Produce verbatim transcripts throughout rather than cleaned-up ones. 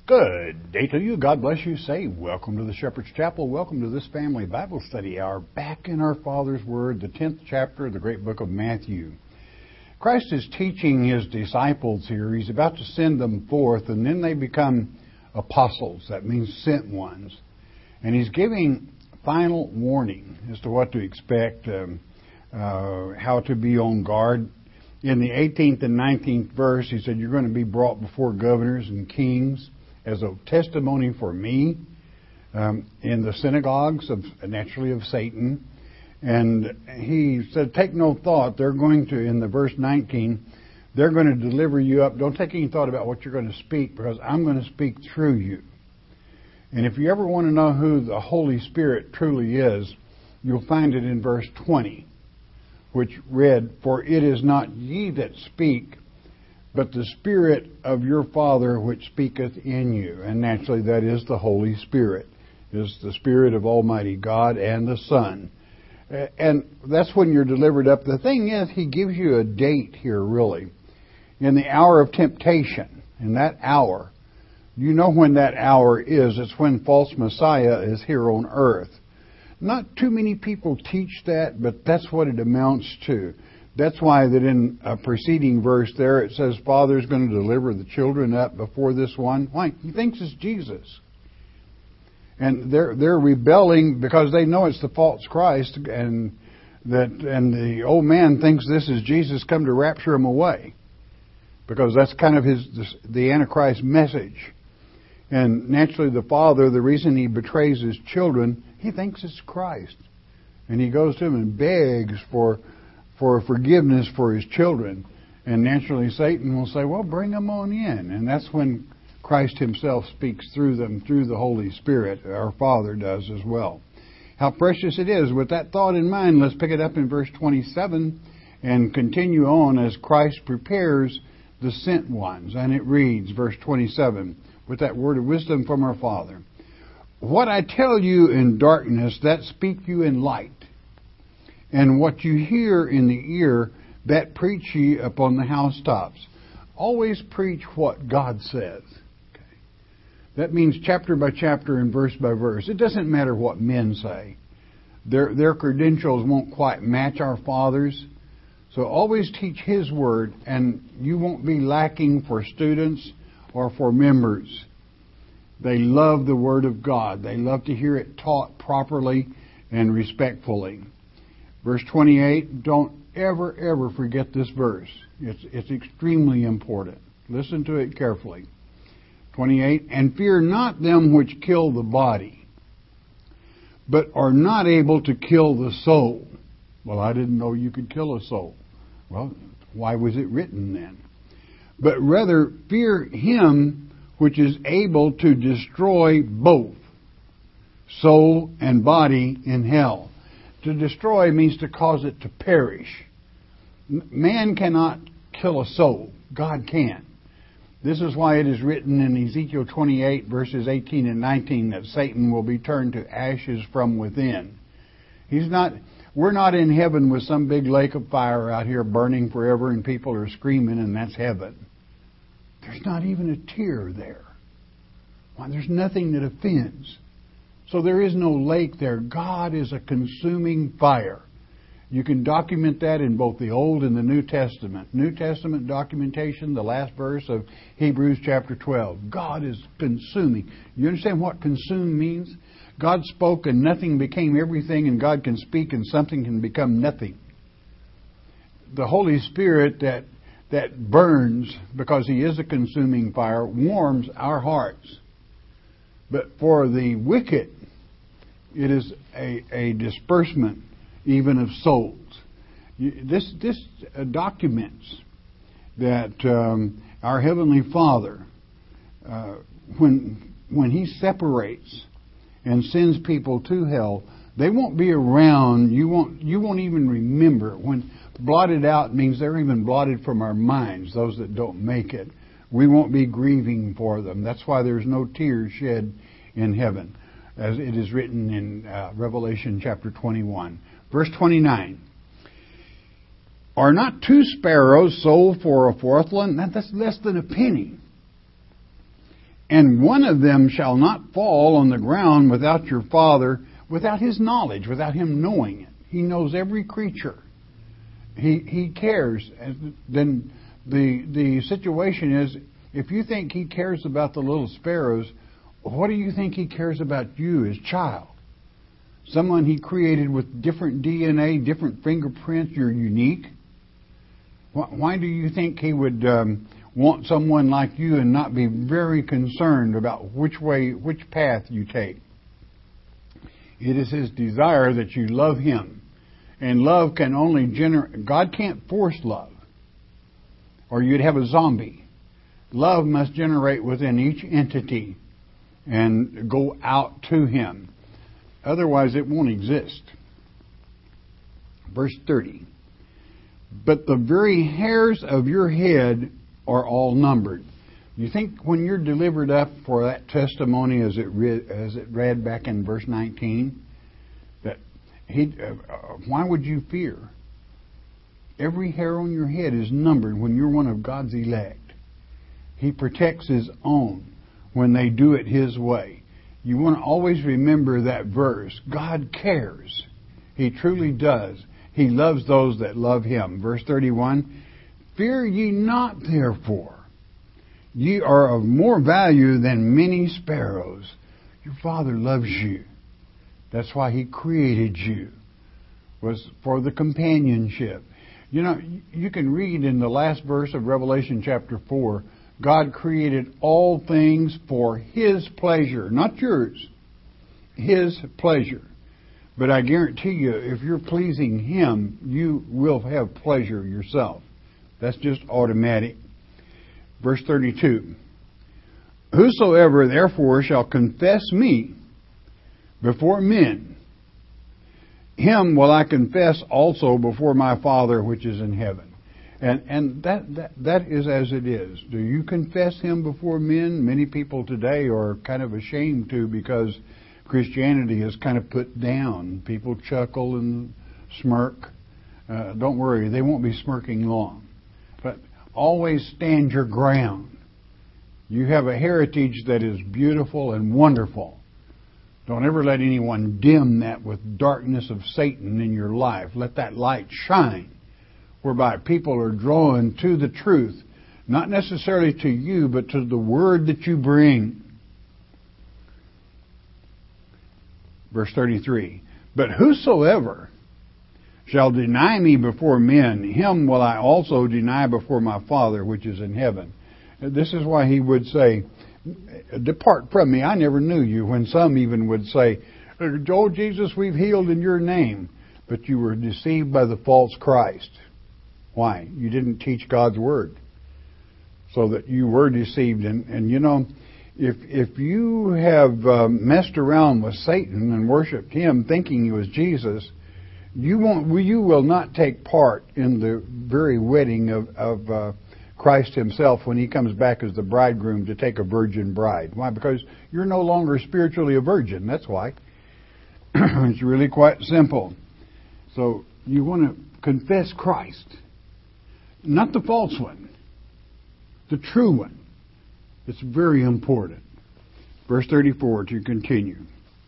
Good day to you. God bless you. Say, welcome to the Shepherd's Chapel. Welcome to this family Bible study hour back in our Father's Word, the tenth chapter of the great book of Matthew. Christ is teaching His disciples here. He's about to send them forth, and then they become apostles. That means sent ones. And He's giving final warning as to what to expect, um, uh, how to be on guard. In the eighteenth and nineteenth verse, He said, you're going to be brought before governors and kings as a testimony for me um, in the synagogues of naturally of Satan. And He said, take no thought. They're going to, in the verse nineteen, they're going to deliver you up. Don't take any thought about what you're going to speak, because I'm going to speak through you. And if you ever want to know who the Holy Spirit truly is, you'll find it in verse twenty, which read, for it is not ye that speak, but the Spirit of your Father which speaketh in you. And naturally that is the Holy Spirit. It is the Spirit of Almighty God and the Son. And that's when you're delivered up. The thing is, He gives you a date here, really. In the hour of temptation, in that hour, you know when that hour is. It's when false Messiah is here on earth. Not too many people teach that, but that's what it amounts to. That's why that in a preceding verse there it says Father's going to deliver the children up before this one. Why? He thinks it's Jesus. And they're they're rebelling because they know it's the false Christ, and that and the old man thinks this is Jesus come to rapture him away. Because that's kind of his the Antichrist message. And naturally the father, the reason he betrays his children, he thinks it's Christ. And he goes to him and begs for for forgiveness for his children. And naturally Satan will say, well, bring them on in. And that's when Christ Himself speaks through them, through the Holy Spirit. Our Father does as well. How precious it is. With that thought in mind, let's pick it up in verse twenty-seven and continue on as Christ prepares the sent ones. And it reads, verse twenty-seven, with that word of wisdom from our Father. What I tell you in darkness, that speak you in light. And what you hear in the ear, that preach ye upon the housetops. Always preach what God says. Okay. That means chapter by chapter and verse by verse. It doesn't matter what men say. Their, their credentials won't quite match our Father's. So always teach His Word, and you won't be lacking for students or for members. They love the Word of God. They love to hear it taught properly and respectfully. Verse twenty-eight, don't ever, ever forget this verse. It's, it's extremely important. Listen to it carefully. twenty-eight, and fear not them which kill the body, but are not able to kill the soul. Well, I didn't know you could kill a soul. Well, why was it written then? But rather fear Him which is able to destroy both soul and body in hell. To destroy means to cause it to perish. Man cannot kill a soul. God can. This is why it is written in Ezekiel twenty-eight, verses eighteen and nineteen, that Satan will be turned to ashes from within. He's not. We're not in heaven with some big lake of fire out here burning forever and people are screaming and that's heaven. There's not even a tear there. Why, there's nothing that offends. So there is no lake there. God is a consuming fire. You can document that in both the Old and the New Testament. New Testament documentation, the last verse of Hebrews chapter twelve. God is consuming. You understand what consume means? God spoke and nothing became everything, and God can speak and something can become nothing. The Holy Spirit that that burns, because He is a consuming fire, warms our hearts. But for the wicked, it is a, a disbursement even of souls. This this documents that um, our Heavenly Father, uh, when when He separates and sends people to hell, they won't be around. You won't you won't even remember. When blotted out means they're even blotted from our minds, those that don't make it. We won't be grieving for them. That's why there's no tears shed in heaven, as it is written in uh, Revelation chapter twenty-one. Verse twenty-nine. Are not two sparrows sold for a fourthling? That's less than a penny. And one of them shall not fall on the ground without your Father, without His knowledge, without Him knowing it. He knows every creature. He He cares. Then the the situation is, if you think He cares about the little sparrows, what do you think He cares about you, His child? Someone He created with different D N A, different fingerprints. You're unique. Why do you think He would um, want someone like you and not be very concerned about which way, which path you take? It is His desire that you love Him. And love can only generate, God can't force love, or you'd have a zombie. Love must generate within each entity and go out to Him. Otherwise, it won't exist. Verse thirty. But the very hairs of your head are all numbered. You think when you're delivered up for that testimony, as it read, as it read back in verse nineteen, that he, uh, why would you fear? Every hair on your head is numbered when you're one of God's elect. He protects His own when they do it His way. You want to always remember that verse. God cares. He truly does. He loves those that love Him. Verse thirty-one, fear ye not therefore. Ye are of more value than many sparrows. Your Father loves you. That's why He created you, was for the companionship. You know, you can read in the last verse of Revelation chapter four, God created all things for His pleasure, not yours. His pleasure. But I guarantee you, if you're pleasing Him, you will have pleasure yourself. That's just automatic. Verse thirty-two. Whosoever therefore shall confess me before men, him will I confess also before my Father which is in heaven. And and that, that that is as it is. Do you confess Him before men? Many people today are kind of ashamed to, because Christianity is kind of put down. People chuckle and smirk. Uh, don't worry, they won't be smirking long. But always stand your ground. You have a heritage that is beautiful and wonderful. Don't ever let anyone dim that with darkness of Satan in your life. Let that light shine, whereby people are drawn to the truth, not necessarily to you, but to the word that you bring. Verse thirty-three, but whosoever shall deny me before men, him will I also deny before my Father which is in heaven. This is why He would say, depart from me, I never knew you. When some even would say, oh Jesus, we've healed in your name. But you were deceived by the false Christ. Why? You didn't teach God's word. So that you were deceived. And, and you know, if if you have um, messed around with Satan and worshipped him thinking he was Jesus, you won't. You will not take part in the very wedding of, of uh, Christ Himself when He comes back as the bridegroom to take a virgin bride. Why? Because you're no longer spiritually a virgin. That's why. It's really quite simple. So you want to confess Christ, not the false one, the true one. It's very important. Verse thirty-four to continue.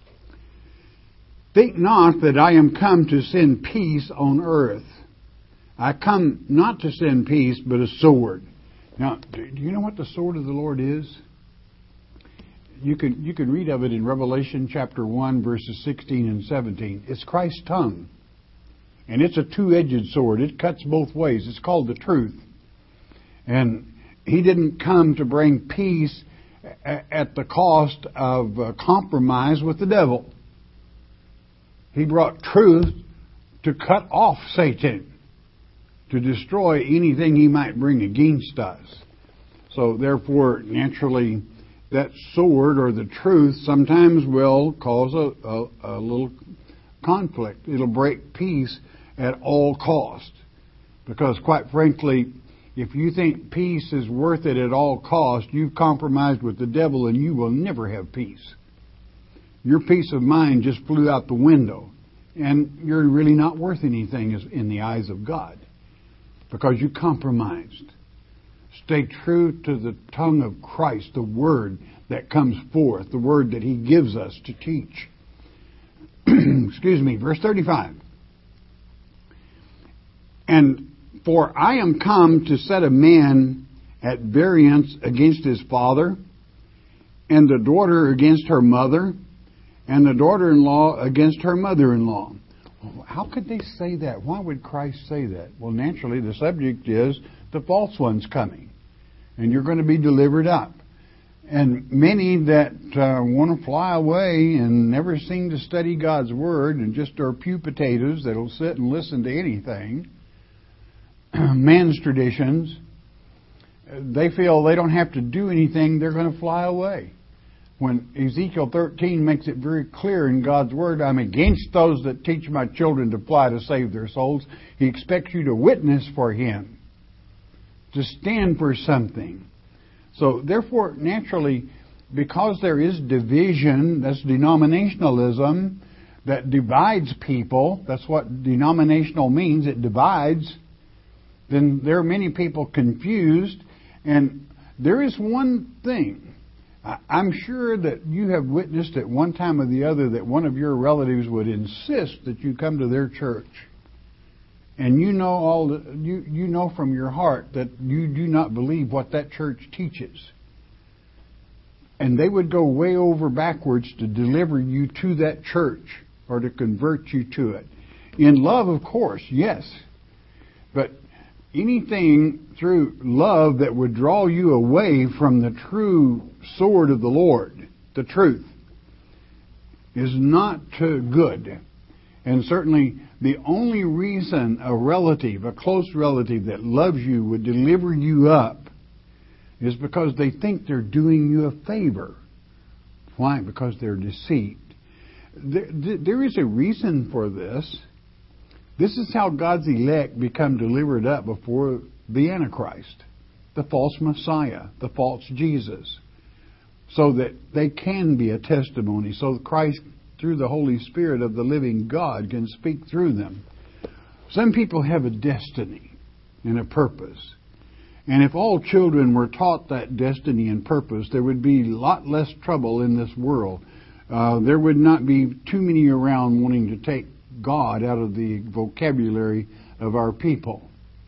Think not that I am come to send peace on earth. I come not to send peace, but a sword. Now, do you know what the sword of the Lord is? You can you can read of it in Revelation chapter one, verses sixteen and seventeen. It's Christ's tongue. And it's a two-edged sword. It cuts both ways. It's called the truth. And He didn't come to bring peace at the cost of uh, compromise with the devil. He brought truth to cut off Satan, to destroy anything he might bring against us. So therefore, naturally, that sword or the truth sometimes will cause a, a, a little conflict. It'll break peace at all cost. Because quite frankly, if you think peace is worth it at all cost, you've compromised with the devil and you will never have peace. Your peace of mind just flew out the window. And you're really not worth anything in the eyes of God. Because you compromised. Stay true to the tongue of Christ, the Word that comes forth, the Word that He gives us to teach. Excuse me, verse thirty-five. And for I am come to set a man at variance against his father, and the daughter against her mother, and the daughter-in-law against her mother-in-law. How could they say that? Why would Christ say that? Well, naturally, the subject is the false one's coming, and you're going to be delivered up. And many that uh, want to fly away and never seem to study God's Word and just are pew potatoes that'll sit and listen to anything, man's traditions, they feel they don't have to do anything, they're going to fly away. When Ezekiel thirteen makes it very clear in God's Word, I'm against those that teach my children to fly to save their souls. He expects you to witness for Him, to stand for something. So, therefore, naturally, because there is division, that's denominationalism, that divides people, that's what denominational means, it divides, then there are many people confused. And there is one thing, I'm sure that you have witnessed at one time or the other that one of your relatives would insist that you come to their church. And you know all the, you you know from your heart that you do not believe what that church teaches. And they would go way over backwards to deliver you to that church or to convert you to it. In love, of course, yes. But anything through love that would draw you away from the true sword of the Lord, the truth, is not uh, good. And certainly the only reason a relative, a close relative that loves you would deliver you up is because they think they're doing you a favor. Why? Because they're deceived. There, there is a reason for this. This is how God's elect become delivered up before the Antichrist, the false Messiah, the false Jesus, so that they can be a testimony, so that Christ, through the Holy Spirit of the living God, can speak through them. Some people have a destiny and a purpose. And if all children were taught that destiny and purpose, there would be a lot less trouble in this world. Uh, there would not be too many around wanting to take God out of the vocabulary of our people.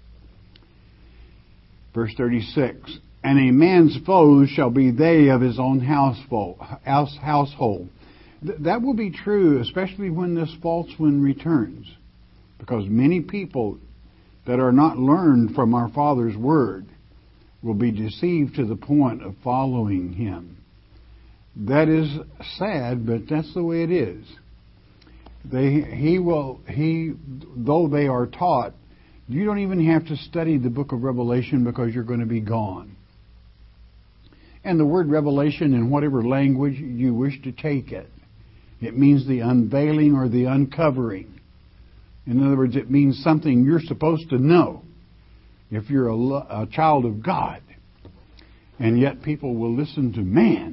Verse thirty-six, and a man's foes shall be they of his own household. That will be true, especially when this false one returns. Because many people that are not learned from our Father's Word will be deceived to the point of following Him. That is sad, but that's the way it is. They, he will, he, though they are taught, you don't even have to study the book of Revelation because you're going to be gone. And the word revelation, in whatever language you wish to take it, it means the unveiling or the uncovering. In other words, it means something you're supposed to know if you're a, a child of God. And yet people will listen to man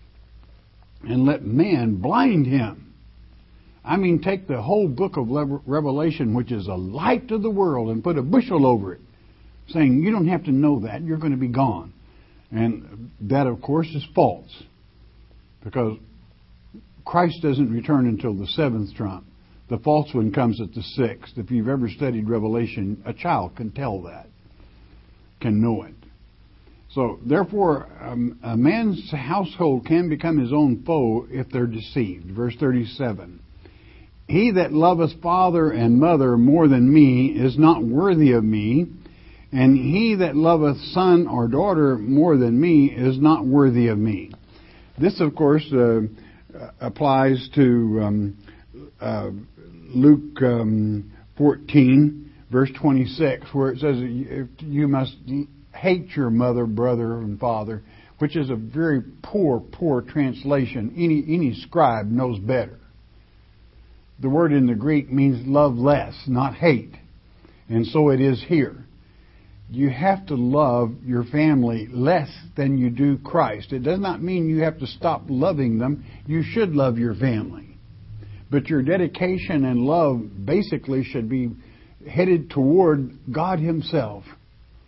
and let man blind him. I mean, take the whole book of Revelation, which is a light to the world, and put a bushel over it, saying, you don't have to know that, you're going to be gone. And that, of course, is false. Because Christ doesn't return until the seventh trump. The false one comes at the sixth. If you've ever studied Revelation, a child can tell that, can know it. So, therefore, um, a man's household can become his own foe if they're deceived. Verse thirty-seven. He that loveth father and mother more than me is not worthy of me, and he that loveth son or daughter more than me is not worthy of me. This, of course, uh, applies to um, uh, Luke um, fourteen, verse twenty-six, where it says you must hate your mother, brother, and father, which is a very poor, poor translation. Any any scribe knows better. The word in the Greek means love less, not hate. And so it is here. You have to love your family less than you do Christ. It does not mean you have to stop loving them. You should love your family. But your dedication and love basically should be headed toward God Himself.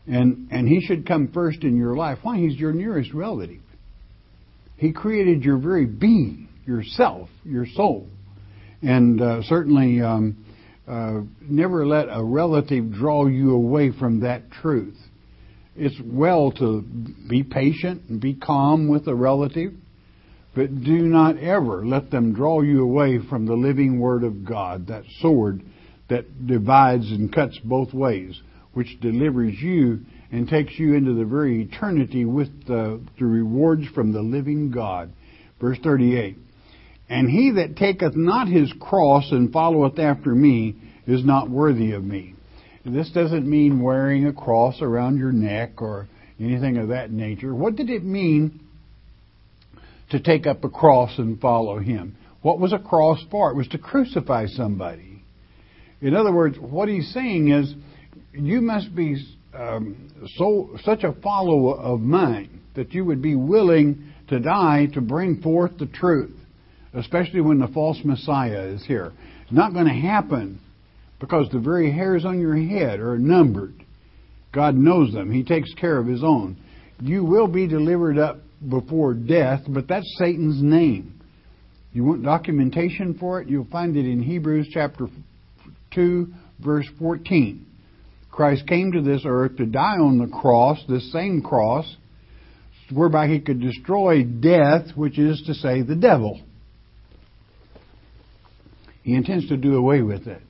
And, and He should come first in your life. Why? He's your nearest relative. He created your very being, yourself, your soul. And uh, certainly um, uh, never let a relative draw you away from that truth. It's well to be patient and be calm with a relative, but do not ever let them draw you away from the living Word of God, that sword that divides and cuts both ways, which delivers you and takes you into the very eternity with the, the rewards from the living God. Verse thirty-eight, and he that taketh not his cross and followeth after me is not worthy of me. And this doesn't mean wearing a cross around your neck or anything of that nature. What did it mean to take up a cross and follow Him? What was a cross for? It was to crucify somebody. In other words, what he's saying is, you must be um, so such a follower of mine that you would be willing to die to bring forth the truth, especially when the false Messiah is here. It's not going to happen because the very hairs on your head are numbered. God knows them. He takes care of His own. You will be delivered up before death, but that's Satan's name. You want documentation for it? You'll find it in Hebrews chapter two, verse fourteen. Christ came to this earth to die on the cross, this same cross, whereby He could destroy death, which is to say the devil. He intends to do away with it.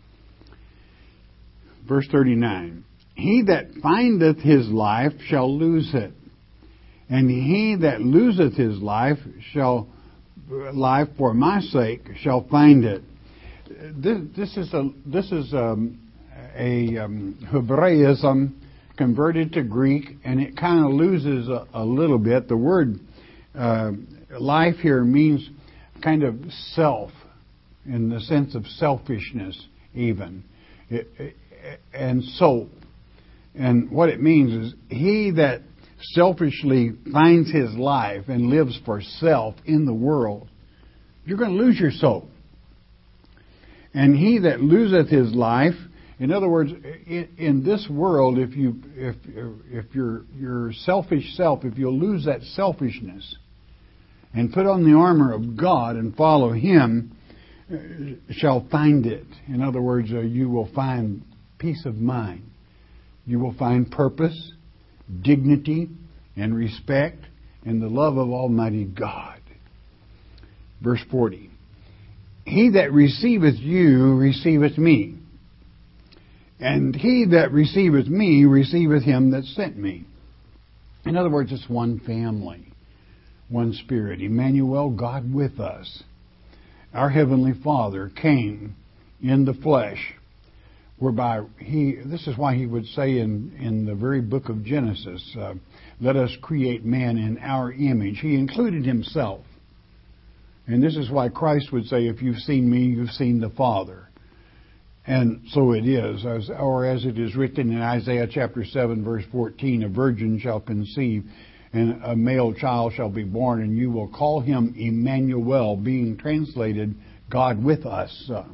Verse thirty-nine, he that findeth his life shall lose it, and he that loseth his life shall life for my sake shall find it. This, this is a this is um, a um, Hebraism converted to Greek, and it kind of loses a, a little bit. The word uh, life here means kind of self, in the sense of selfishness, even. It, it, and soul. And what it means is, he that selfishly finds his life and lives for self in the world, you're going to lose your soul. And he that loseth his life, in other words, in, in this world, if you if if your your selfish self, if you'll lose that selfishness and put on the armor of God and follow Him, shall find it. In other words, uh, you will find peace of mind. You will find purpose, dignity, and respect, and the love of Almighty God. Verse forty. He that receiveth you receiveth me, and he that receiveth me receiveth him that sent me. In other words, it's one family, one Spirit. Emmanuel, God with us. Our Heavenly Father came in the flesh, whereby He, this is why He would say in, in the very book of Genesis, uh, let us create man in our image. He included Himself. And this is why Christ would say, if you've seen me, you've seen the Father. And so it is, as, or as it is written in Isaiah chapter seven, verse fourteen, a virgin shall conceive, and a male child shall be born, and you will call him Emmanuel, being translated, God with us. Uh,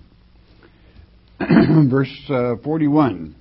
verse uh, forty-one.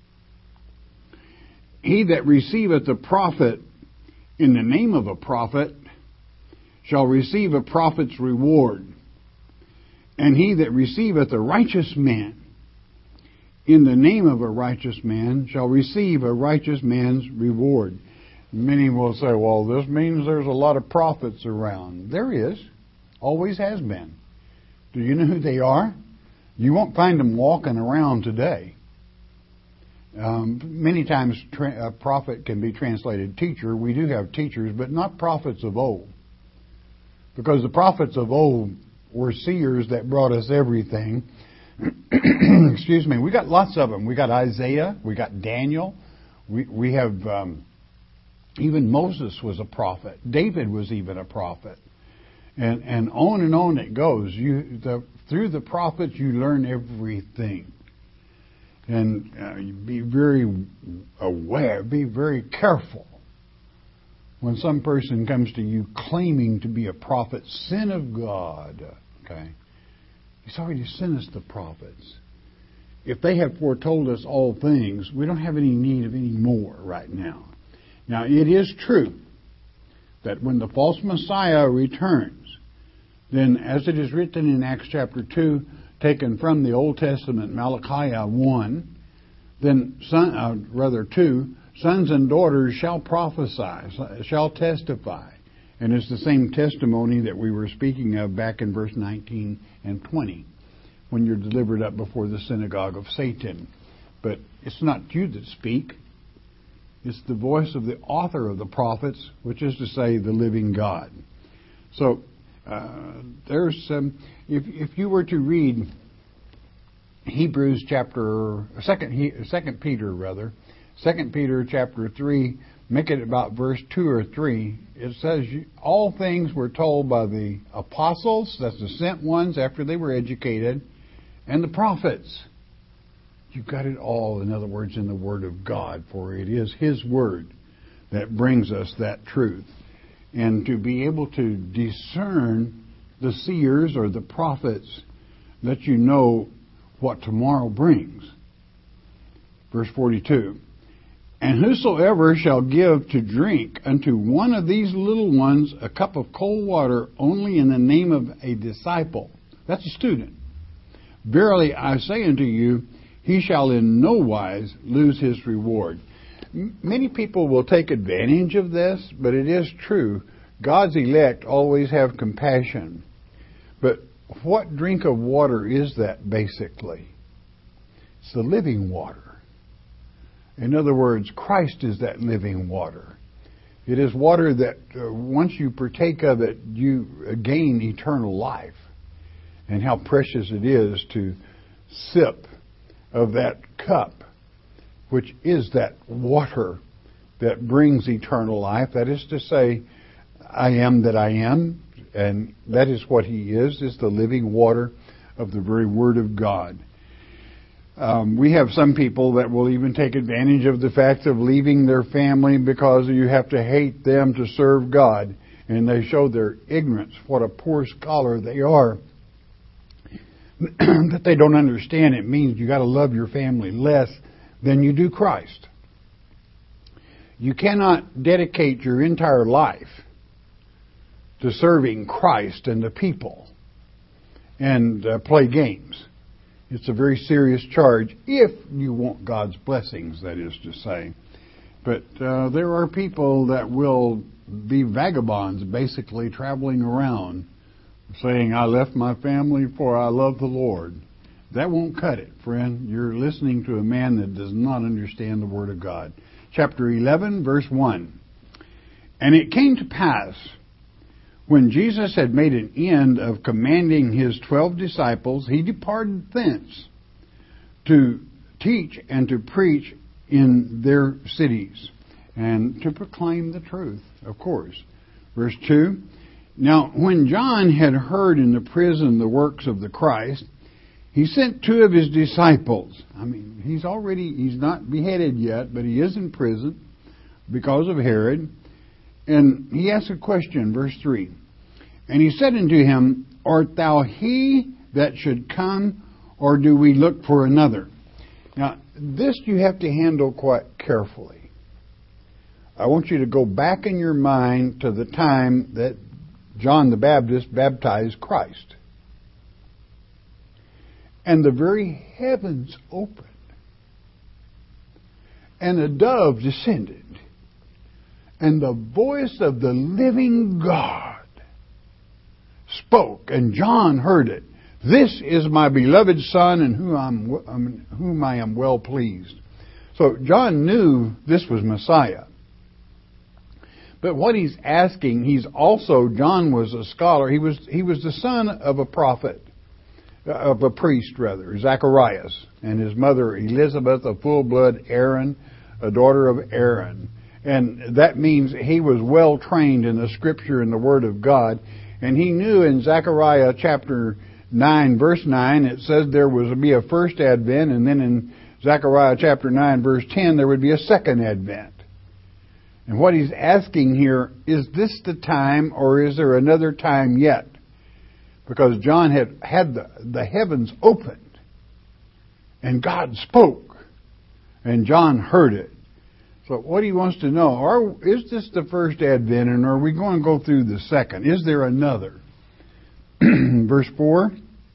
He that receiveth a prophet in the name of a prophet shall receive a prophet's reward. And he that receiveth a righteous man in the name of a righteous man shall receive a righteous man's reward. Many will say, well, this means there's a lot of prophets around. There is. Always has been. Do you know who they are? You won't find them walking around today. Um, many times tra- a prophet can be translated teacher. We do have teachers, but not prophets of old. Because the prophets of old were seers that brought us everything. Excuse me. We got lots of them. We got Isaiah. We got Daniel. We, we have... Um, Even Moses was a prophet. David was even a prophet. And and on and on it goes. You the, through the prophets you learn everything. And uh, you be very aware, be very careful when some person comes to you claiming to be a prophet. Sin of God. Okay. He's already sent us the prophets. if they have foretold us all things, we don't have any need of any more right now. Now, it is true that when the false Messiah returns, then as it is written in Acts chapter two, taken from the Old Testament, Malachi one, then, son, uh, rather two, sons and daughters shall prophesy, shall testify. And it's the same testimony that we were speaking of back in verse nineteen and twenty, when you're delivered up before the synagogue of Satan. But it's not you that speak. It's the voice of the author of the prophets, which is to say, the living God. So, uh, there's um, if if you were to read Hebrews chapter second second Peter rather second Peter chapter three, make it about verse two or three. It says all things were told by the apostles, that's the sent ones after they were educated, and the prophets. You've got it all, in other words, in the Word of God, for it is His Word that brings us that truth. And to be able to discern the seers or the prophets, let you know what tomorrow brings. Verse forty-two, and whosoever shall give to drink unto one of these little ones a cup of cold water only in the name of a disciple, that's a student, verily I say unto you, he shall in no wise lose his reward. M- many people will take advantage of this, but it is true. God's elect always have compassion. But what drink of water is that, basically? It's the living water. In other words, Christ is that living water. It is water that uh, once you partake of it, you gain eternal life. And how precious it is to sip of that cup, which is that water that brings eternal life. That is to say, I am that I am, and that is what He is, is the living water of the very Word of God. Um, we have some people that will even take advantage of the fact of leaving their family because you have to hate them to serve God, and they show their ignorance, what a poor scholar they are. That they don't understand it means you got to love your family less than you do Christ. You cannot dedicate your entire life to serving Christ and the people and uh, play games. It's a very serious charge if you want God's blessings, that is to say. But uh, there are people that will be vagabonds, basically traveling around, saying, I left my family for I love the Lord. That won't cut it, friend. You're listening to a man that does not understand the Word of God. Chapter eleven, verse one. And it came to pass, when Jesus had made an end of commanding His twelve disciples, He departed thence to teach and to preach in their cities, and to proclaim the truth, of course. Verse two. Now, when John had heard in the prison the works of the Christ, he sent two of his disciples. I mean, he's already, he's not beheaded yet, but he is in prison because of Herod. And he asked a question, verse three. And he said unto him, Art thou he that should come, or do we look for another? Now, this you have to handle quite carefully. I want you to go back in your mind to the time that John the Baptist baptized Christ. And the very heavens opened. And a dove descended. And the voice of the living God spoke. And John heard it. This is my beloved Son, in whom, I'm, whom I am well pleased. So John knew this was Messiah. But what he's asking, he's also, John was a scholar. He was he was the son of a prophet, of a priest rather, Zacharias, and his mother Elizabeth, a full-blood Aaron, a daughter of Aaron. And that means he was well trained in the Scripture and the Word of God. And he knew in Zechariah chapter nine, verse nine, it says there was to be a first advent, and then in Zechariah chapter nine, verse ten, there would be a second advent. And what he's asking here, is this the time, or is there another time yet? Because John had had the, the heavens opened, And God spoke. And John heard it. So what he wants to know, are, is this the first advent, and are we going to go through the second? Is there another? Verse four,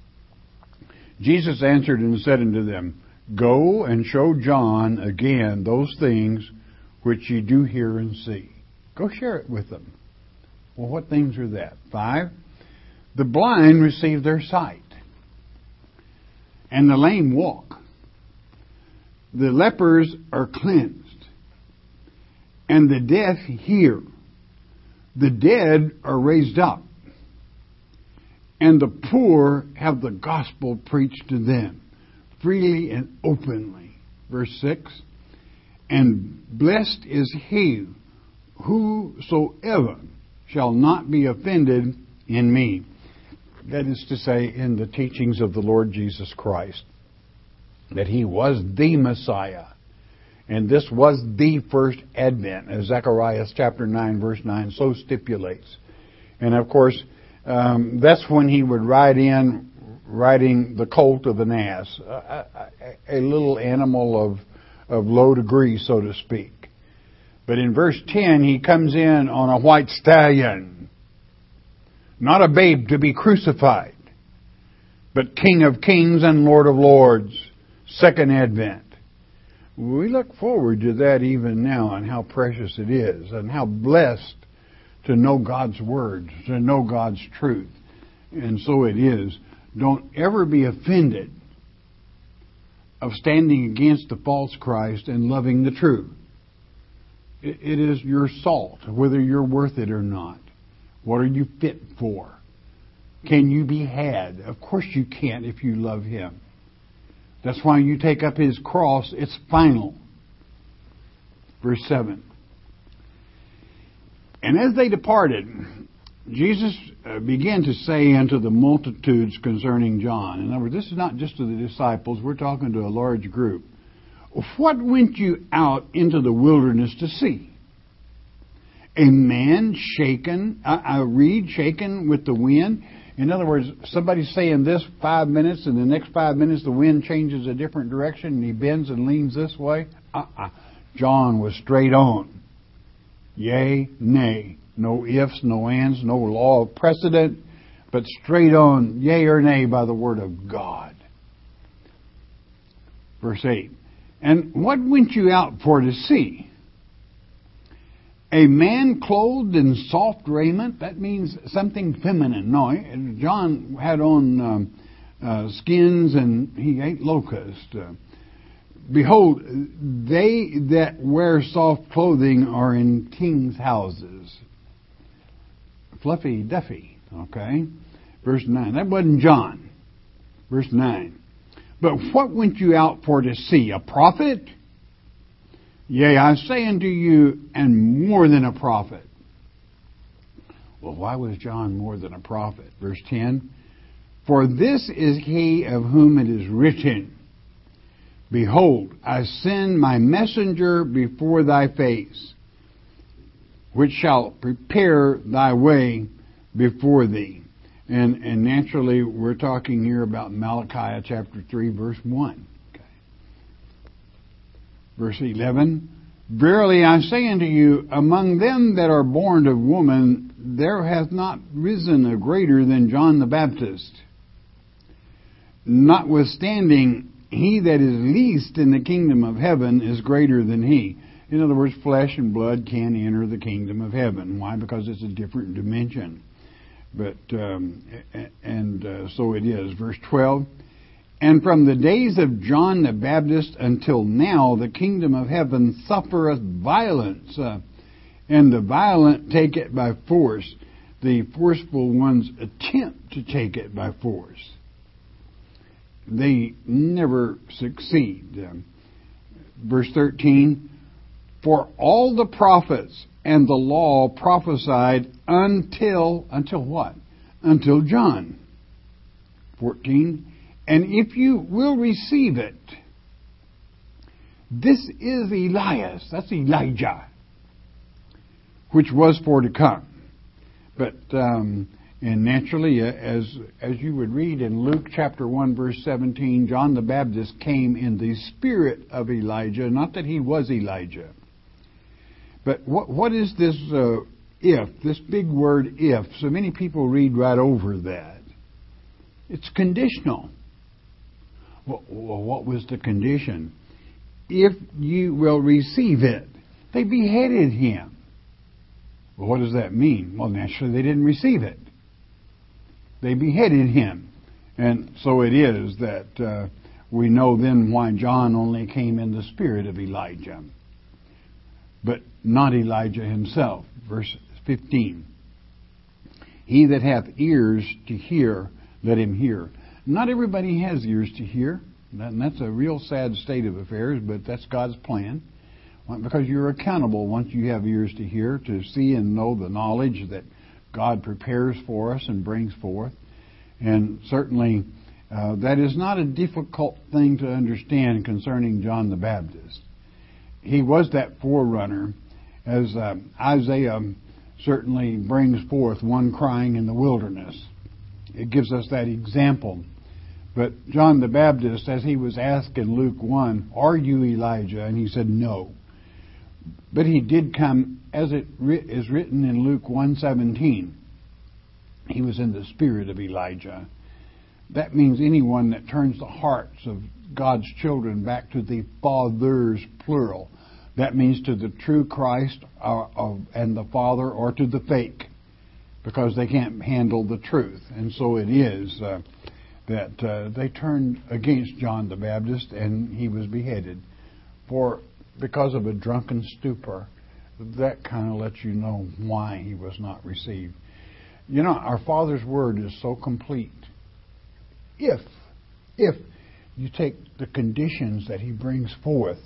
Jesus answered and said unto them, Go and show John again those things which ye do hear and see. Go share it with them. Well, what things are that? Five, the blind receive their sight, and the lame walk. The lepers are cleansed, and the deaf hear. The dead are raised up, and the poor have the gospel preached to them, freely and openly. Verse six, and blessed is he whosoever shall not be offended in me. That is to say, in the teachings of the Lord Jesus Christ, that he was the Messiah. And this was the first advent, as Zechariah chapter nine, verse nine so stipulates. And of course, um, that's when he would ride in riding the colt of an ass, a, a, a little animal of, of low degree, so to speak. But in verse ten, he comes in on a white stallion, not a babe to be crucified, but King of kings and Lord of lords, second advent. We look forward to that even now, and how precious it is, and how blessed to know God's words, to know God's truth. And so it is. Don't ever be offended of standing against the false Christ and loving the truth. It, it is your salt, whether you're worth it or not. What are you fit for? Can you be had? Of course you can if you love Him. That's why you take up His cross. It's final. Verse seven. And as they departed, Jesus began to say unto the multitudes concerning John. In other words, this is not just to the disciples. We're talking to a large group. What went you out into the wilderness to see? A man shaken, a reed shaken with the wind? In other words, somebody's saying this five minutes, and the next five minutes the wind changes a different direction, and he bends and leans this way? Uh-uh. John was straight on. Yea, nay. No ifs, no ands, no law of precedent, but straight on, yea or nay, by the word of God. Verse eight. And what went you out for to see? A man clothed in soft raiment? That means something feminine. No, John had on um, uh, skins, and he ate locusts. Uh, Behold, they that wear soft clothing are in kings' houses. Fluffy Duffy, okay? Verse nine. That wasn't John. Verse nine. But what went you out for to see? A prophet? Yea, I say unto you, and more than a prophet. Well, why was John more than a prophet? Verse ten. For this is he of whom it is written, Behold, I send my messenger before thy face, which shall prepare thy way before thee. And and naturally, we're talking here about Malachi chapter three, verse one. Okay. Verse eleven, Verily I say unto you, among them that are born of woman, there hath not risen a greater than John the Baptist. Notwithstanding, he that is least in the kingdom of heaven is greater than he. In other words, flesh and blood can't enter the kingdom of heaven. Why? Because it's a different dimension. But um, and uh, so it is. Verse twelve. And from the days of John the Baptist until now, the kingdom of heaven suffereth violence, uh, and the violent take it by force. The forceful ones attempt to take it by force. They never succeed. Um, verse thirteen. For all the prophets and the law prophesied until, until what? Until John. fourteen. And if you will receive it, this is Elias, that's Elijah, which was for to come. But um, And naturally, uh, as as you would read in Luke chapter one, verse seventeen, John the Baptist came in the spirit of Elijah, not that he was Elijah. But what what is this uh, if, this big word if? So many people read right over that. It's conditional. Well, what was the condition? If you will receive it. They beheaded him. Well, what does that mean? Well, naturally, they didn't receive it. They beheaded him. And so it is that uh, we know then why John only came in the spirit of Elijah, but not Elijah himself. Verse fifteen. He that hath ears to hear, let him hear. Not everybody has ears to hear, and that's a real sad state of affairs, but that's God's plan. Because you're accountable once you have ears to hear, to see and know the knowledge that God prepares for us and brings forth. And certainly uh, that is not a difficult thing to understand concerning John the Baptist. He was that forerunner, as uh, Isaiah certainly brings forth, one crying in the wilderness. It gives us that example. But John the Baptist, as he was asked in Luke one, are you Elijah? And he said no. But he did come, as it is written in Luke one seventeen. He was in the spirit of Elijah. That means anyone that turns the hearts of God's children back to the fathers, plural. That means to the true Christ or, or, and the Father, or to the fake, because they can't handle the truth. And so it is uh, that uh, they turned against John the Baptist, and he was beheaded for because of a drunken stupor. That kind of lets you know why he was not received. You know, our Father's Word is so complete. If, if you take the conditions that He brings forth,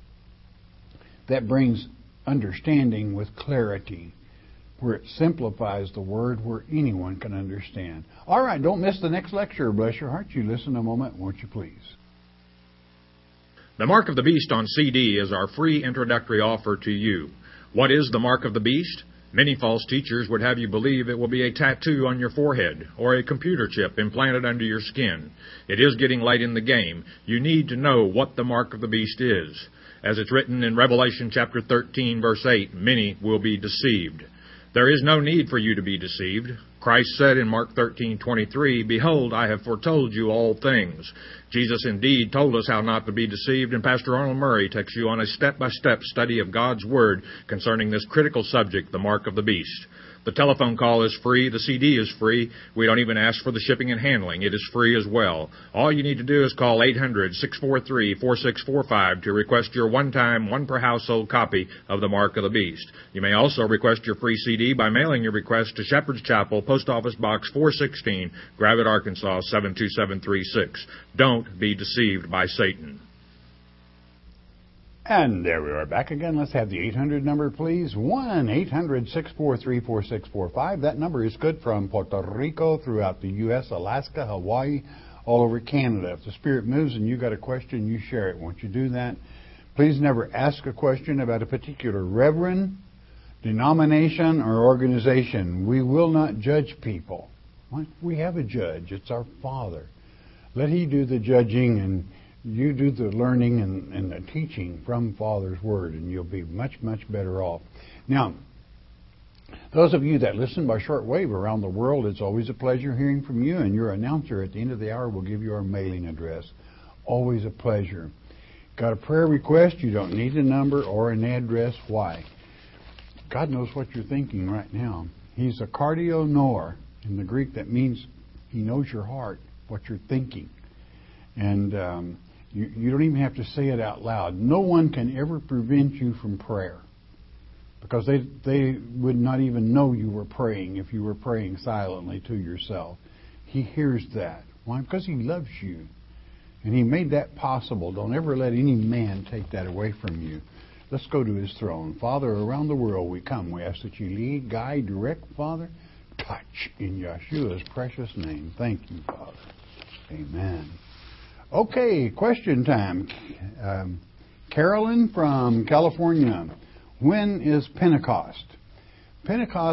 that brings understanding with clarity, where it simplifies the Word where anyone can understand. All right, don't miss the next lecture. Bless your heart. You listen a moment, won't you please? The Mark of the Beast on C D is our free introductory offer to you. What is the Mark of the Beast? Many false teachers would have you believe it will be a tattoo on your forehead or a computer chip implanted under your skin. It is getting late in the game. You need to know what the Mark of the Beast is. As it's written in Revelation chapter thirteen, verse eight, many will be deceived. There is no need for you to be deceived. Christ said in Mark thirteen twenty-three, behold, I have foretold you all things. Jesus indeed told us how not to be deceived, and Pastor Arnold Murray takes you on a step-by-step study of God's Word concerning this critical subject, the Mark of the Beast. The telephone call is free. The C D is free. We don't even ask for the shipping and handling. It is free as well. All you need to do is call eight hundred, six four three, four six four five to request your one-time, one-per-household copy of the Mark of the Beast. You may also request your free C D by mailing your request to Shepherd's Chapel, Post Office Box four sixteen, Gravette, Arkansas, seven two seven three six. Don't be deceived by Satan. And there we are back again. Let's have the eight hundred number, please. one eight hundred, six four three, four six four five. That number is good from Puerto Rico, throughout the U S, Alaska, Hawaii, all over Canada. If the Spirit moves and you got a question, you share it. Won't you do that? Please never ask a question about a particular reverend, denomination, or organization. We will not judge people. We have a judge. It's our Father. Let He do the judging, and you do the learning and, and the teaching from Father's Word, and you'll be much, much better off. Now, those of you that listen by shortwave around the world, it's always a pleasure hearing from you, and your announcer at the end of the hour will give you our mailing address. Always a pleasure. Got a prayer request? You don't need a number or an address. Why? God knows what you're thinking right now. He's a cardio knower. In the Greek, that means He knows your heart, what you're thinking. And um, you, you don't even have to say it out loud. No one can ever prevent you from prayer, because they they would not even know you were praying if you were praying silently to yourself. He hears that. Why? Because He loves you. And He made that possible. Don't ever let any man take that away from you. Let's go to His throne. Father, around the world we come. We ask that You lead, guide, direct, Father. Touch in Yeshua's precious name. Thank You, Father. Amen. Okay, question time. Um, Carolyn from California. When is Pentecost? Pentecost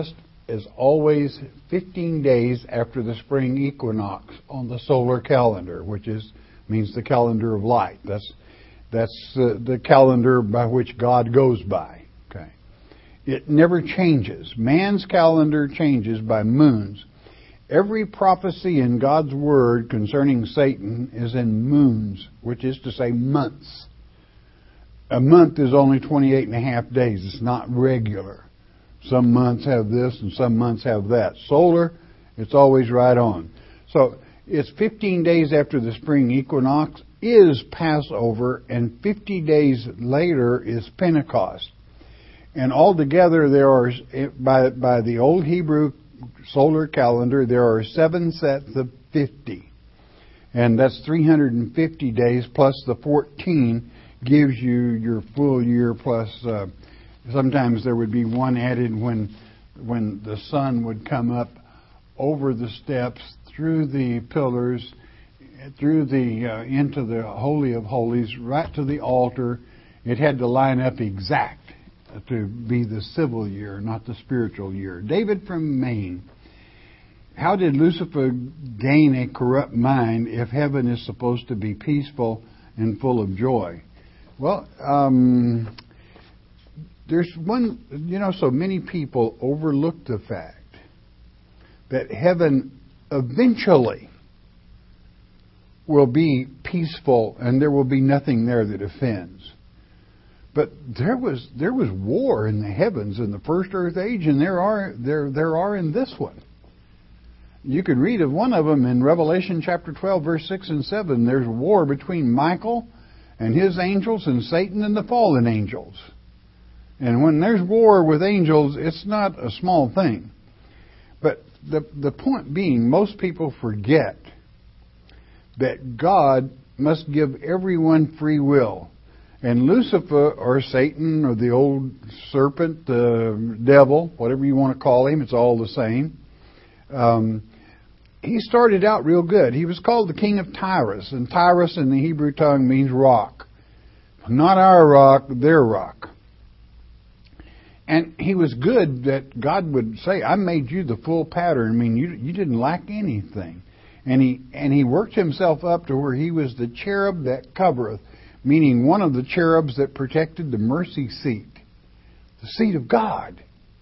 is always fifteen days after the spring equinox on the solar calendar, which is means the calendar of light. That's that's uh, the calendar by which God goes by. Okay, it never changes. Man's calendar changes by moons. Every prophecy in God's Word concerning Satan is in moons, which is to say months. A month is only twenty-eight and a half days. It's not regular. Some months have this and some months have that. Solar, it's always right on. So it's fifteen days after the spring equinox is Passover, and fifty days later is Pentecost. And altogether there are, by, by the old Hebrew solar calendar, there are seven sets of fifty. And that's three hundred fifty days plus the fourteen gives you your full year plus uh, sometimes there would be one added when when the sun would come up over the steps, through the pillars, through the uh, into the Holy of Holies, right to the altar. It had to line up exact to be the civil year, not the spiritual year. David from Maine. How did Lucifer gain a corrupt mind if heaven is supposed to be peaceful and full of joy? Well, um, there's one, you know, so many people overlook the fact that heaven eventually will be peaceful and there will be nothing there that offends. But there was there was war in the heavens in the first earth age, and there are there there are in this one. You could read of one of them in Revelation chapter twelve, verse six and seven. There's war between Michael and his angels and Satan and the fallen angels. And when there's war with angels, it's not a small thing. But the the point being, most people forget that God must give everyone free will. And Lucifer, or Satan, or the old serpent, the devil, whatever you want to call him, it's all the same. Um, he started out real good. He was called the king of Tyrus, and Tyrus in the Hebrew tongue means rock. Not our rock, their rock. And he was good that God would say, I made you the full pattern. I mean, you you didn't lack anything. And he and he worked himself up to where he was the cherub that covereth, meaning one of the cherubs that protected the mercy seat, the seat of God.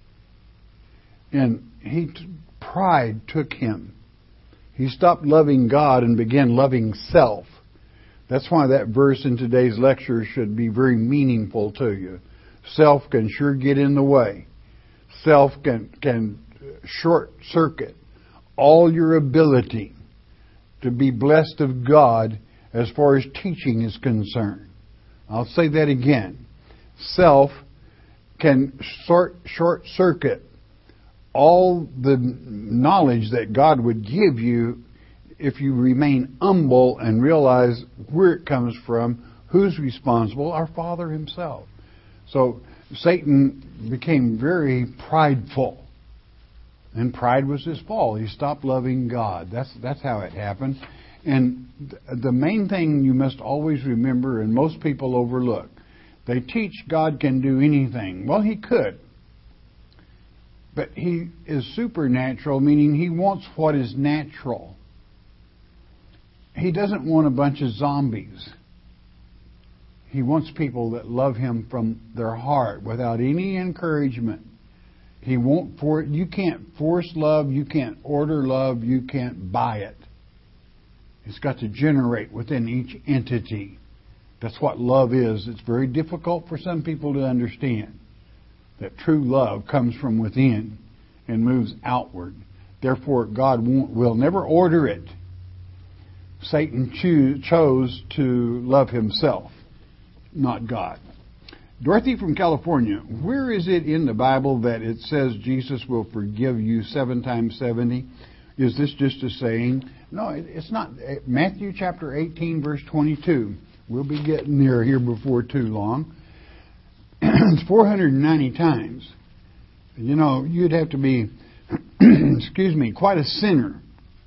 And he pride took him. He stopped loving God and began loving self. That's why that verse in today's lecture should be very meaningful to you. Self can sure get in the way. Self can can short circuit all your ability to be blessed of God as far as teaching is concerned. I'll say that again. Self can short short circuit all the knowledge that God would give you if you remain humble and realize where it comes from, who's responsible, our Father Himself. So Satan became very prideful. And pride was his fall. He stopped loving God. That's that's how it happened. And th- the main thing you must always remember, and most people overlook, they teach God can do anything. Well, He could. But He is supernatural, meaning He wants what is natural. He doesn't want a bunch of zombies. He wants people that love Him from their heart without any encouragement. He won't for you can't force love, you can't order love, you can't buy it. It's got to generate within each entity. That's what love is. It's very difficult for some people to understand that true love comes from within and moves outward. Therefore, God won't, will never order it. Satan choo- chose to love himself, not God. Dorothy from California, where is it in the Bible that it says Jesus will forgive you seven times seventy? Is this just a saying? No, it's not. Matthew chapter eighteen, verse twenty-two. We'll be getting there here before too long. It's four hundred ninety times. You know, you'd have to be, excuse me, quite a sinner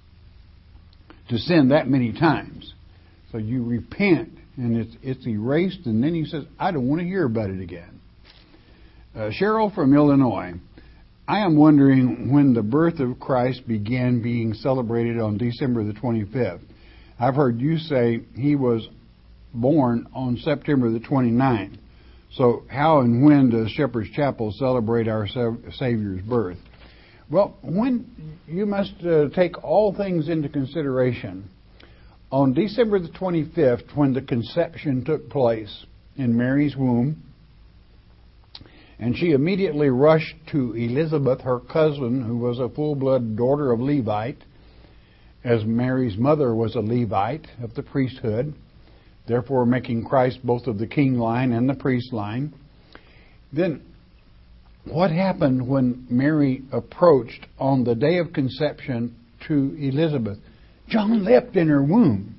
to sin that many times. So you repent, and it's it's erased, and then He says, I don't want to hear about it again. Uh, Cheryl from Illinois. I am wondering when the birth of Christ began being celebrated on December the twenty-fifth. I've heard you say he was born on September the twenty-ninth. So how and when does Shepherd's Chapel celebrate our Savior's birth? Well, when you must uh, take all things into consideration. On December the twenty-fifth, when the conception took place in Mary's womb, and she immediately rushed to Elizabeth, her cousin, who was a full-blood daughter of Levite, as Mary's mother was a Levite of the priesthood, therefore making Christ both of the king line and the priest line. Then, what happened when Mary approached on the day of conception to Elizabeth? John leapt in her womb.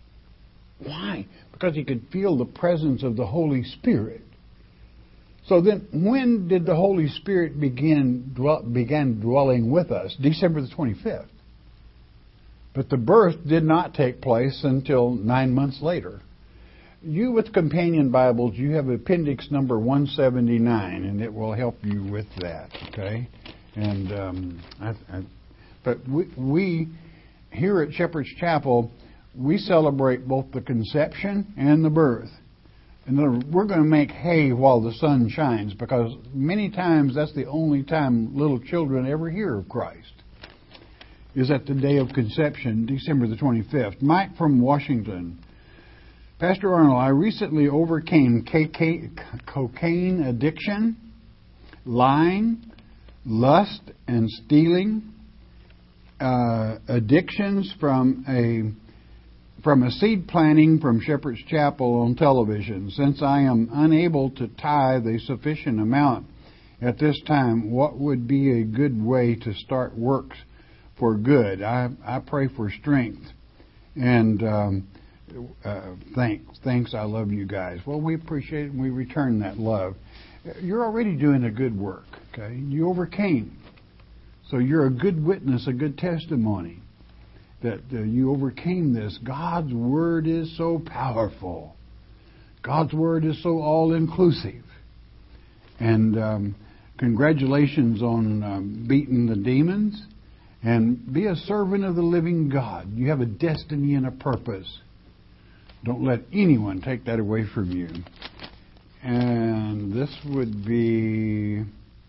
Why? Because he could feel the presence of the Holy Spirit. So then, when did the Holy Spirit begin dwell, began dwelling with us? December the twenty-fifth. But the birth did not take place until nine months later. You with Companion Bibles, you have appendix number one seventy-nine, and it will help you with that, okay? And um, I, I, but we, we here at Shepherd's Chapel, we celebrate both the conception and the birth. And we're going to make hay while the sun shines, because many times that's the only time little children ever hear of Christ, is at the day of conception, December the twenty-fifth. Mike from Washington. Pastor Arnold, I recently overcame cocaine addiction, lying, lust, and stealing, uh, addictions from a from a seed planting from Shepherd's Chapel on television. Since I am unable to tithe a sufficient amount at this time, what would be a good way to start works for good? I, I pray for strength. And um, uh, thanks. Thanks. I love you guys. Well, we appreciate it and we return that love. You're already doing a good work, okay? You overcame. So you're a good witness, a good testimony that uh, you overcame this. God's Word is so powerful. God's Word is so all-inclusive. And um, congratulations on um, beating the demons. And be a servant of the living God. You have a destiny and a purpose. Don't let anyone take that away from you. And this would be...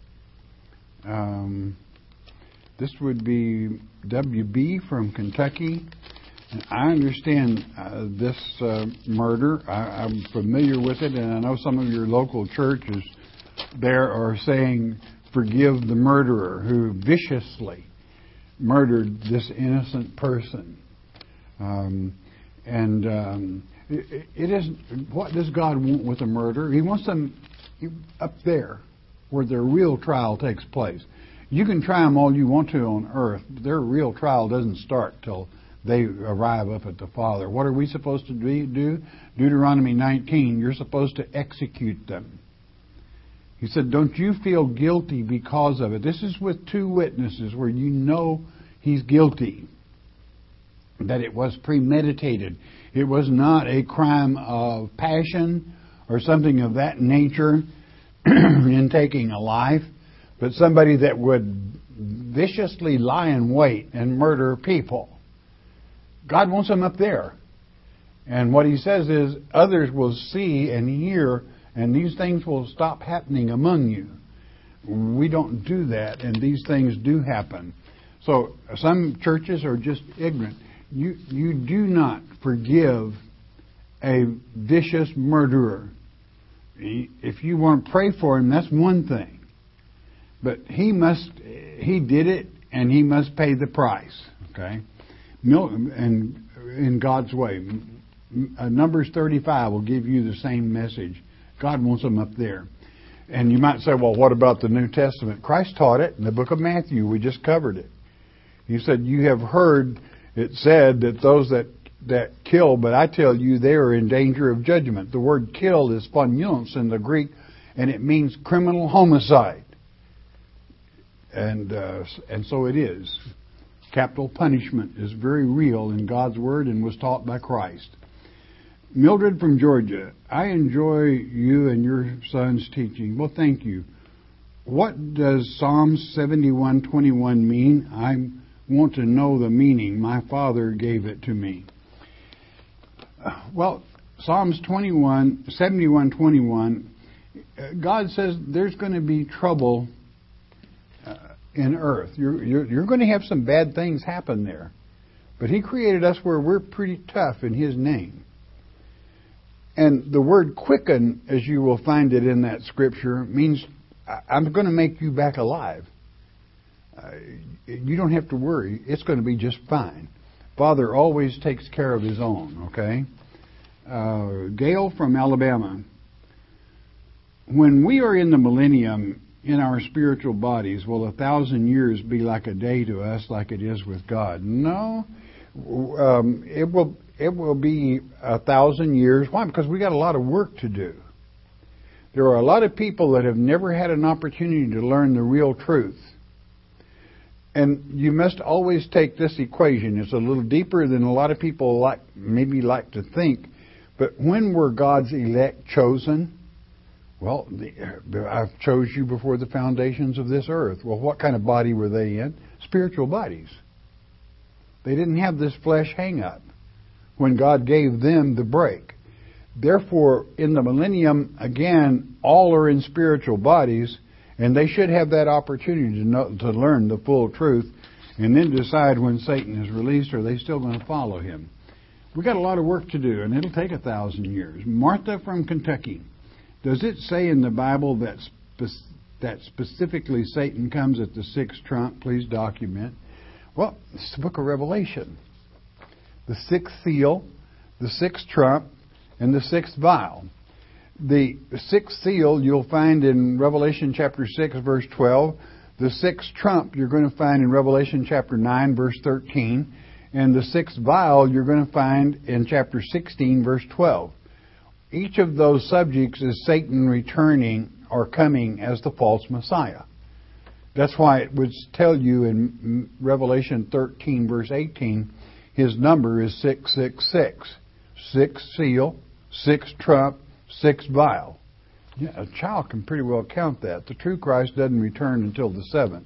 Um, This would be W B from Kentucky. And I understand uh, this uh, murder. I, I'm familiar with it, and I know some of your local churches there are saying, forgive the murderer who viciously murdered this innocent person. Um, and um, it, it isn't. What does God want with a murderer? He wants them up there where their real trial takes place. You can try them all you want to on earth. Their real trial doesn't start till they arrive up at the Father. What are we supposed to do? Deuteronomy nineteen, you're supposed to execute them. He said, don't you feel guilty because of it? This is with two witnesses where you know he's guilty, that it was premeditated. It was not a crime of passion or something of that nature in taking a life. But somebody that would viciously lie in wait and murder people. God wants them up there. And what he says is, others will see and hear, and these things will stop happening among you. We don't do that, and these things do happen. So some churches are just ignorant. You, you do not forgive a vicious murderer. If you want to pray for him, that's one thing. But he must, he did it, and he must pay the price, okay? And in God's way. Numbers thirty-five will give you the same message. God wants them up there. And you might say, well, what about the New Testament? Christ taught it in the book of Matthew. We just covered it. He said, you have heard it said that those that, that kill, but I tell you, they are in danger of judgment. The word kill is phonios in the Greek, and it means criminal homicide. And uh, and so it is. Capital punishment is very real in God's Word and was taught by Christ. Mildred from Georgia, I enjoy you and your son's teaching. Well, thank you. what does Psalm seventy-one twenty-one mean? I want to know the meaning. My Father gave it to me. Well, Psalms twenty-one, seventy-one twenty-one, God says there's going to be trouble uh, in earth. You're, you're, you're going to have some bad things happen there. But He created us where we're pretty tough in His name. And the word quicken, as you will find it in that scripture, means I'm going to make you back alive. Uh, you don't have to worry. It's going to be just fine. Father always takes care of His own, okay? Uh, Gail from Alabama. When we are in the millennium in our spiritual bodies, will a thousand years be like a day to us like it is with God? No. Um, it will it will be a thousand years. Why? Because we got a lot of work to do. There are a lot of people that have never had an opportunity to learn the real truth. And you must always take this equation. It's a little deeper than a lot of people like maybe like to think. But when were God's elect chosen? Well, the, I've chose you before the foundations of this earth. Well, what kind of body were they in? Spiritual bodies. They didn't have this flesh hang-up when God gave them the break. Therefore, in the millennium, again, all are in spiritual bodies, and they should have that opportunity to know, to learn the full truth and then decide when Satan is released, are they still going to follow him. We've got a lot of work to do, and it'll take a thousand years. Martha from Kentucky. Does it say in the Bible that spe- that specifically Satan comes at the sixth trump? Please document. Well, it's the book of Revelation. The sixth seal, the sixth trump, and the sixth vial. The sixth seal you'll find in Revelation chapter six, verse twelve. The sixth trump you're going to find in Revelation chapter nine, verse thirteen. And the sixth vial you're going to find in chapter sixteen, verse twelve. Each of those subjects is Satan returning or coming as the false Messiah. That's why it would tell you in Revelation thirteen, verse eighteen, his number is six six six. Sixth seal, sixth trump, sixth vial. Yeah, a child can pretty well count that. The true Christ doesn't return until the seventh.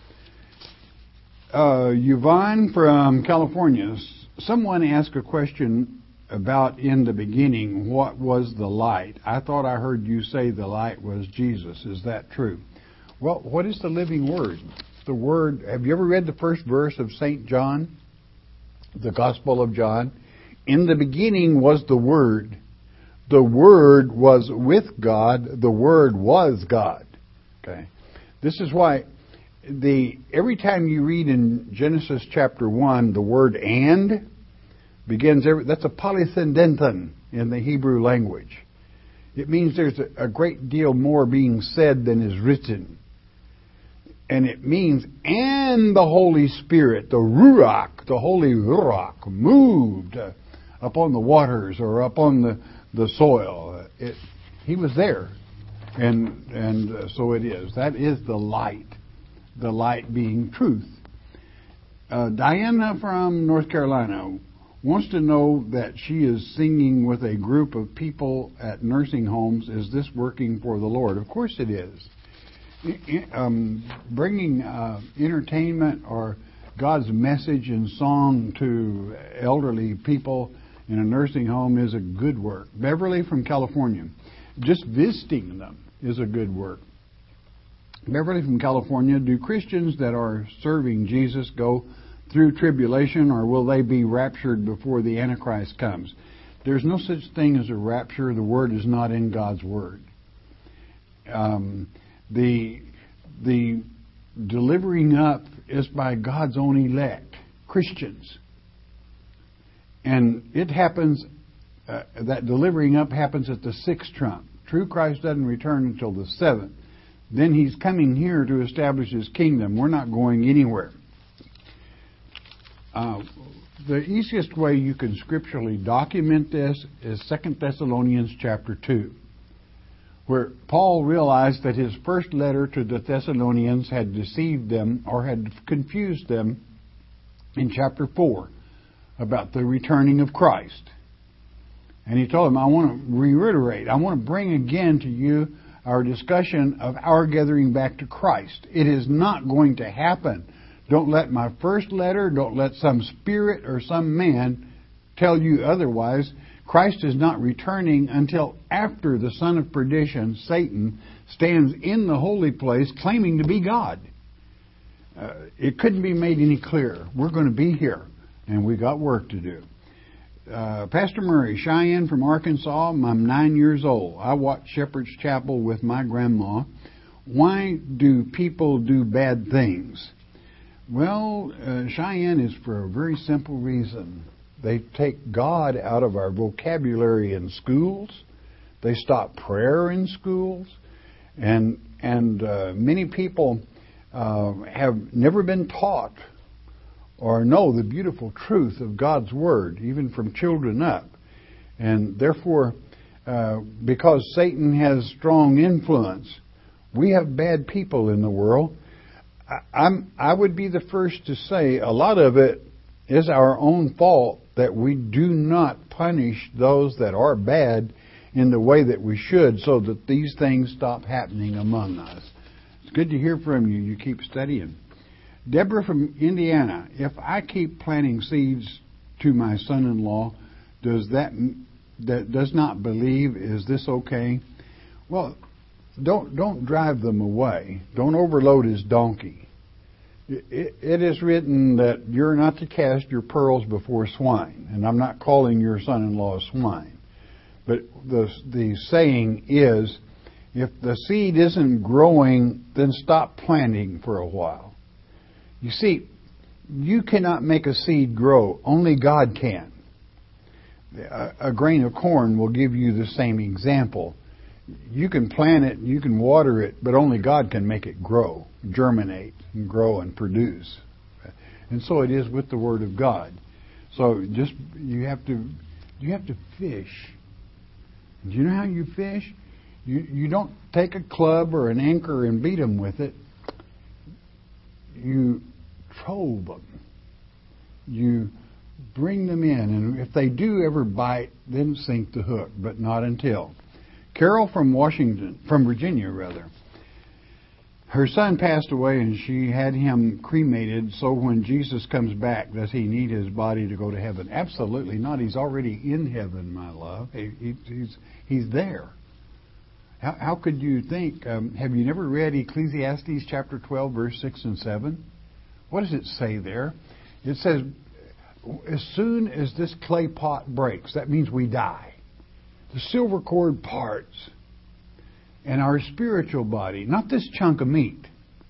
Uh, Yvonne from California. Someone asked a question about in the beginning, what was the light? I thought I heard you say the light was Jesus. Is that true? Well, what is the living Word? The Word, have you ever read the first verse of Saint John? The Gospel of John? In the beginning was the Word. The Word was with God. The Word was God. Okay. This is why the every time you read in Genesis chapter one, the word and begins every, that's a polysyndeton in the Hebrew language. It means there's a, a great deal more being said than is written. And it means, and the Holy Spirit, the Ruach, the Holy Ruach, moved uh, upon the waters or upon the, the soil. It, he was there. And, and uh, so it is. That is the light. The light being truth. Uh, Diana from North Carolina wants to know that she is singing with a group of people at nursing homes. Is this working for the Lord? Of course it is. Um, bringing uh, entertainment or God's message in song to elderly people in a nursing home is a good work. Beverly from California. Just visiting them is a good work. Beverly from California. Do Christians that are serving Jesus go through tribulation, or will they be raptured before the Antichrist comes? There's no such thing as a rapture. The Word is not in God's Word. Um, the the delivering up is by God's own elect, Christians. And it happens, uh, that delivering up happens at the sixth trump. True Christ doesn't return until the seventh. Then He's coming here to establish His kingdom. We're not going anywhere. Uh, the easiest way you can scripturally document this is Second Thessalonians chapter two, where Paul realized that his first letter to the Thessalonians had deceived them or had confused them in chapter four about the returning of Christ. And he told them, I want to reiterate, I want to bring again to you our discussion of our gathering back to Christ. It is not going to happen. Don't let my first letter, don't let some spirit or some man tell you otherwise. Christ is not returning until after the son of perdition, Satan, stands in the holy place claiming to be God. Uh, it couldn't be made any clearer. We're going to be here, and we got work to do. Uh, Pastor Murray, Cheyenne from Arkansas. I'm nine years old. I watch Shepherd's Chapel with my grandma. Why do people do bad things? Well, uh, Cheyenne is for a very simple reason. They take God out of our vocabulary in schools. They stop prayer in schools. And and uh, many people uh, have never been taught or know the beautiful truth of God's Word, even from children up. And therefore, uh, because Satan has strong influence, we have bad people in the world. I, I'm, I would be the first to say a lot of it is our own fault that we do not punish those that are bad in the way that we should so that these things stop happening among us. It's good to hear from you. You keep studying. Deborah from Indiana, if I keep planting seeds to my son-in-law, does that that does not believe, is this okay? Well, don't don't drive them away. Don't overload his donkey. It, it is written that you're not to cast your pearls before swine, and I'm not calling your son-in-law a swine. But the the saying is, if the seed isn't growing, then stop planting for a while. You see, you cannot make a seed grow. Only God can. A, a grain of corn will give you the same example. You can plant it, you can water it, but only God can make it grow, germinate, and grow and produce. And so it is with the Word of God. So just you have to you have to fish. Do you know how you fish? You you don't take a club or an anchor and beat them with it. You trove them. You bring them in, and if they do ever bite, then sink the hook, but not until. Carol from Washington, from Virginia rather. Her son passed away and she had him cremated, so when Jesus comes back, does he need his body to go to heaven? Absolutely not. He's already in heaven, my love. He, he, he's, he's there. How, how could you think, um, have you never read Ecclesiastes chapter twelve, verse six and seven? What does it say there? It says, as soon as this clay pot breaks, that means we die. The silver cord parts, and our spiritual body, not this chunk of meat,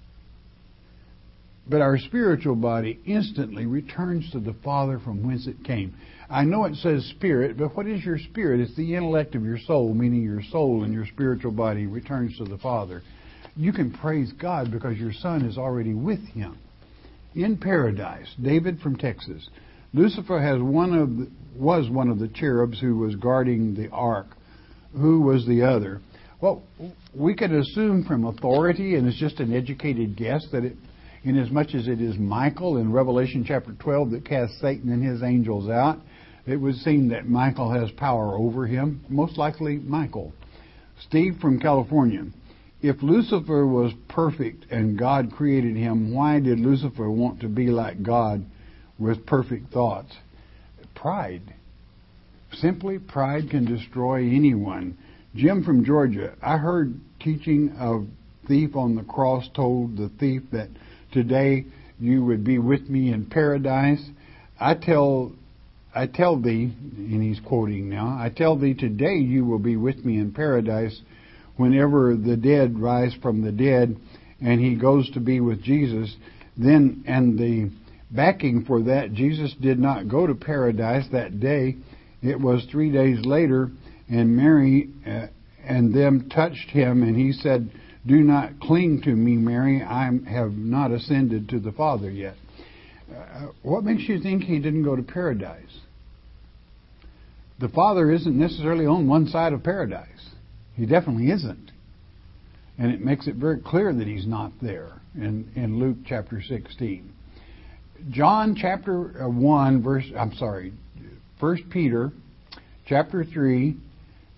but our spiritual body instantly returns to the Father from whence it came. I know it says spirit, but what is your spirit? It's the intellect of your soul, meaning your soul and your spiritual body returns to the Father. You can praise God because your son is already with him in paradise. David from Texas. Lucifer has one of the, was one of the cherubs who was guarding the ark. Who was the other? Well, we could assume from authority, and it's just an educated guess, that it, inasmuch as it is Michael in Revelation chapter twelve that cast Satan and his angels out, it would seem that Michael has power over him. Most likely Michael. Steve from California. If Lucifer was perfect and God created him, why did Lucifer want to be like God with perfect thoughts? Pride. Simply, pride can destroy anyone. Jim from Georgia. I heard teaching of thief on the cross told the thief that today you would be with me in paradise. I tell I tell thee, and he's quoting now, I tell thee today you will be with me in paradise whenever the dead rise from the dead and he goes to be with Jesus. Then, and the backing for that, Jesus did not go to paradise that day. It was three days later, and Mary uh, and them touched him, and he said, do not cling to me, Mary. I have not ascended to the Father yet. Uh, what makes you think he didn't go to paradise? The Father isn't necessarily on one side of paradise. He definitely isn't. And it makes it very clear that he's not there in, in Luke chapter sixteen. John chapter one, verse, I'm sorry, First Peter chapter three,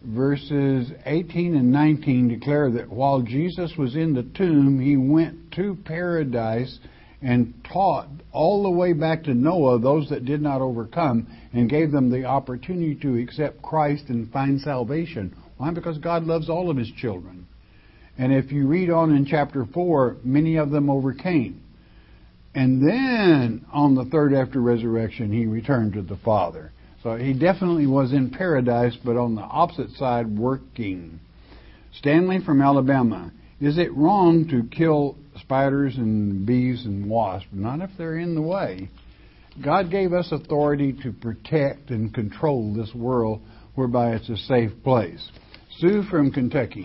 verses eighteen and nineteen declare that while Jesus was in the tomb, he went to paradise and taught all the way back to Noah, those that did not overcome, and gave them the opportunity to accept Christ and find salvation. Why? Because God loves all of His children. And if you read on in chapter four, many of them overcame. And then, on the third after resurrection, He returned to the Father. So He definitely was in paradise, but on the opposite side, working. Stanley from Alabama. Is it wrong to kill spiders and bees and wasps? Not if they're in the way. God gave us authority to protect and control this world, whereby it's a safe place. Sue from Kentucky.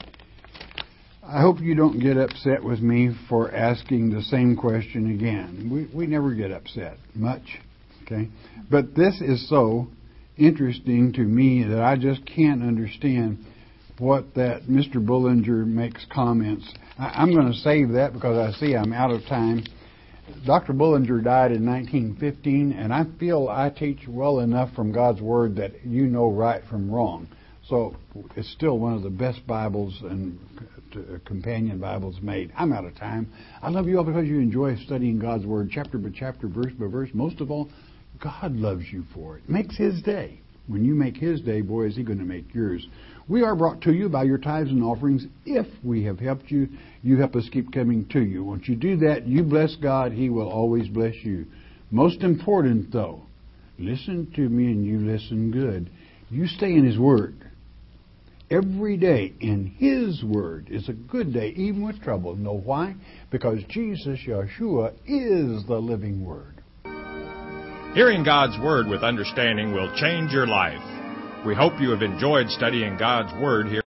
I hope you don't get upset with me for asking the same question again. We we never get upset much, okay? But this is so interesting to me that I just can't understand what that Mister Bullinger makes comments. I, I'm going to save that because I see I'm out of time. Doctor Bullinger died in nineteen fifteen, and I feel I teach well enough from God's Word that you know right from wrong. So it's still one of the best Bibles and companion Bibles made. I'm out of time. I love you all because you enjoy studying God's Word, chapter by chapter, verse by verse. Most of all, God loves you for it. Makes His day. When you make His day, boy, is He going to make yours. We are brought to you by your tithes and offerings. If we have helped you, you help us keep coming to you. Once you do that, you bless God. He will always bless you. Most important, though, listen to me and you listen good. You stay in His Word. Every day in His Word is a good day, even with trouble. Know why? Because Jesus, Yeshua, is the living Word. Hearing God's Word with understanding will change your life. We hope you have enjoyed studying God's Word here.